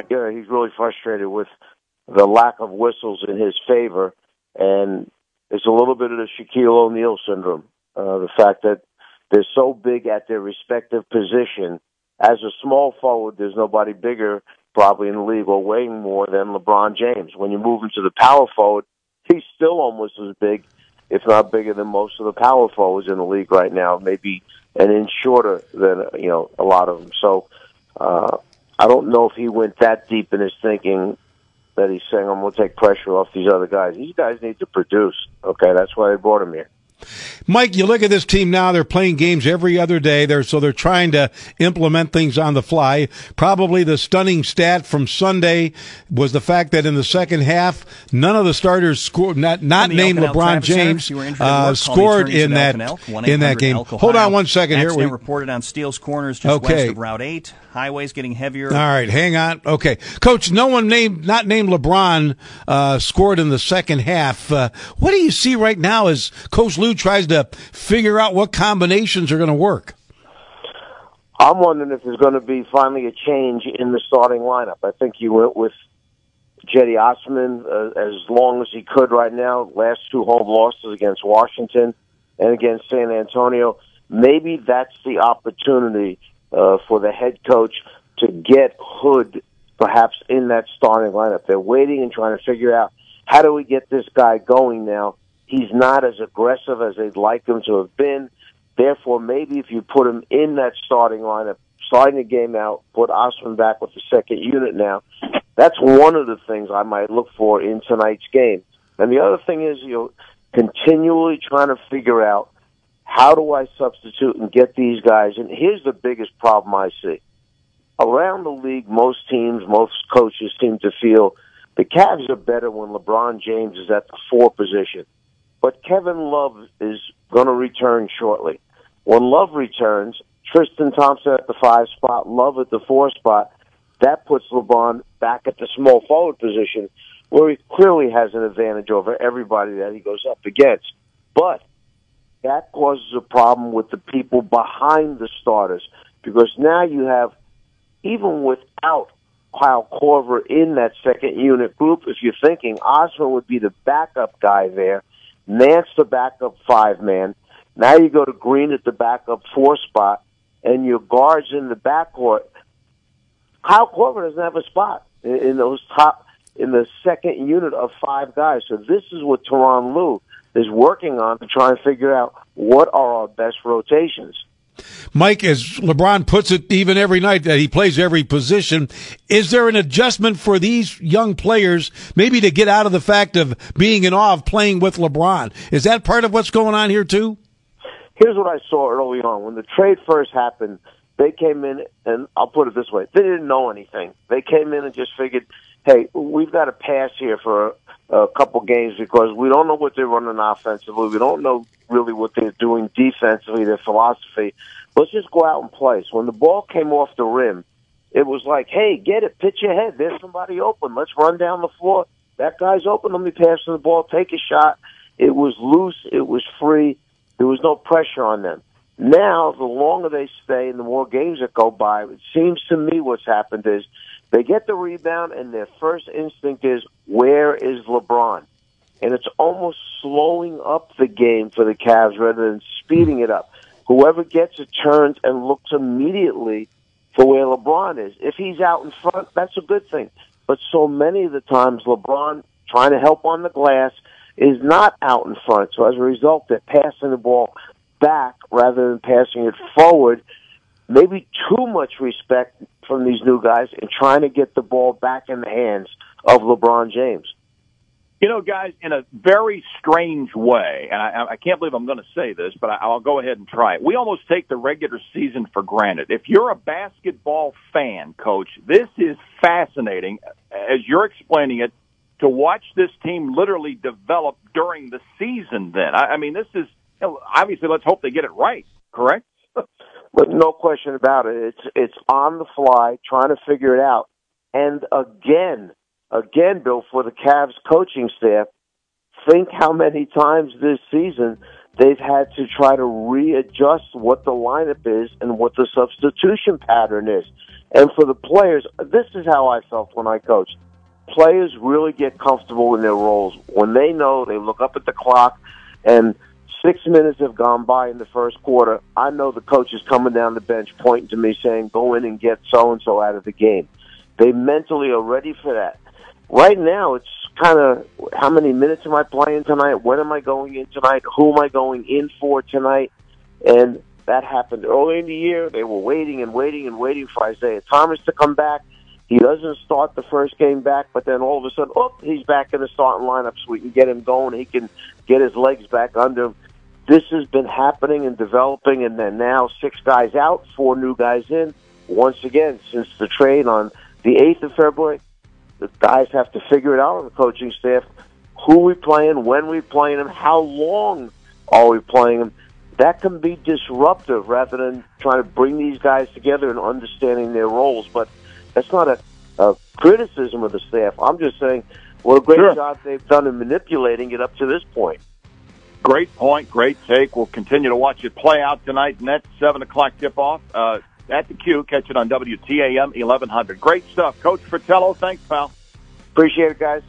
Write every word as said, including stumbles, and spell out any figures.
uh, he's really frustrated with the lack of whistles in his favor, and it's a little bit of the Shaquille O'Neal syndrome. Uh, the fact that they're so big at their respective position. As a small forward, there's nobody bigger probably in the league or weighing more than LeBron James. When you move into the power forward, he's still almost as big, if not bigger than most of the power forwards in the league right now, maybe an inch shorter than, you know, a lot of them. So uh, I don't know if he went that deep in his thinking that he's saying, I'm going to take pressure off these other guys. These guys need to produce, okay? That's why they brought him here. Mike, you look at this team now, they're playing games every other day. They're, so they're trying to implement things on the fly. Probably the stunning stat from Sunday was the fact that in the second half, none of the starters scored, not, not named LeBron James, uh, scored in that, in that game. Hold on one second here. We reported on Steele's Corners just okay. west of Route eight. Highways getting heavier. All right, hang on. Okay. Coach, no one named, not named LeBron, uh, scored in the second half. Uh, what do you see right now as Coach Lue tries to figure out what combinations are going to work? I'm wondering if there's going to be finally a change in the starting lineup. I think he went with Cedi Osman uh, as long as he could right now. Last two home losses against Washington and against San Antonio. Maybe that's the opportunity uh, for the head coach to get Hood perhaps in that starting lineup. They're waiting and trying to figure out, how do we get this guy going now? He's not as aggressive as they'd like him to have been. Therefore, maybe if you put him in that starting lineup, starting the game out, put Osman back with the second unit now, that's one of the things I might look for in tonight's game. And the other thing is, you know, continually trying to figure out, how do I substitute and get these guys? And here's the biggest problem I see. Around the league, most teams, most coaches seem to feel the Cavs are better when LeBron James is at the four position. But Kevin Love is going to return shortly. When Love returns, Tristan Thompson at the five spot, Love at the four spot, that puts LeBron back at the small forward position where he clearly has an advantage over everybody that he goes up against. But that causes a problem with the people behind the starters, because now you have, even without Kyle Korver in that second unit group, if you're thinking Osman would be the backup guy there, Nance the backup five man, now you go to Green at the backup four spot, and your guards in the backcourt. Kyle Korver doesn't have a spot in, in those top, in the second unit of five guys. So this is what Tyronn Lue is working on to try and figure out what are our best rotations. Mike, as LeBron puts it even every night that he plays every position, is there an adjustment for these young players maybe to get out of the fact of being in awe of playing with LeBron? Is that part of what's going on here too? Here's what I saw early on. When the trade first happened, they came in, and I'll put it this way, they didn't know anything. They came in and just figured, hey, we've got to pass here for a, a couple games because we don't know what they're running offensively. We don't know really what they're doing defensively, their philosophy. Let's just go out and play. So when the ball came off the rim, it was like, hey, get it, pitch ahead. There's somebody open. Let's run down the floor. That guy's open. Let me pass the ball, take a shot. It was loose. It was free. There was no pressure on them. Now, the longer they stay and the more games that go by, it seems to me what's happened is they get the rebound and their first instinct is, where is LeBron? And it's almost slowing up the game for the Cavs rather than speeding it up. Whoever gets it turns and looks immediately for where LeBron is. If he's out in front, that's a good thing. But so many of the times LeBron, trying to help on the glass, is not out in front. So as a result, they're passing the ball back rather than passing it forward. Maybe too much respect from these new guys in trying to get the ball back in the hands of LeBron James. You know, guys, in a very strange way, and I, I can't believe I'm going to say this, but I, I'll go ahead and try it. We almost take the regular season for granted. If you're a basketball fan, Coach, this is fascinating, as you're explaining it, to watch this team literally develop during the season then. I, I mean, this is, you know, obviously, let's hope they get it right, correct? But no question about it. It's it's on the fly, trying to figure it out. And again, again, Bill, for the Cavs coaching staff, think how many times this season they've had to try to readjust what the lineup is and what the substitution pattern is. And for the players, this is how I felt when I coached. Players really get comfortable in their roles when they know they look up at the clock and six minutes have gone by in the first quarter. I know the coach is coming down the bench pointing to me saying, go in and get so-and-so out of the game. They mentally are ready for that. Right now, it's kind of how many minutes am I playing tonight? When am I going in tonight? Who am I going in for tonight? And that happened early in the year. They were waiting and waiting and waiting for Isaiah Thomas to come back. He doesn't start the first game back, but then all of a sudden, oh, he's back in the starting lineup so we can get him going. He can get his legs back under him. This has been happening and developing, and then now six guys out, four new guys in. Once again, since the trade on the eighth of February, the guys have to figure it out on the coaching staff. Who we playing, when we playing them, how long are we playing them? That can be disruptive rather than trying to bring these guys together and understanding their roles. But that's not a, a criticism of the staff. I'm just saying what a great Sure. job they've done in manipulating it up to this point. Great point, great take. We'll continue to watch it play out tonight. Nets, seven o'clock tip-off uh, at the Q. Catch it on W T A M eleven hundred. Great stuff. Coach Fratello, thanks, pal. Appreciate it, guys.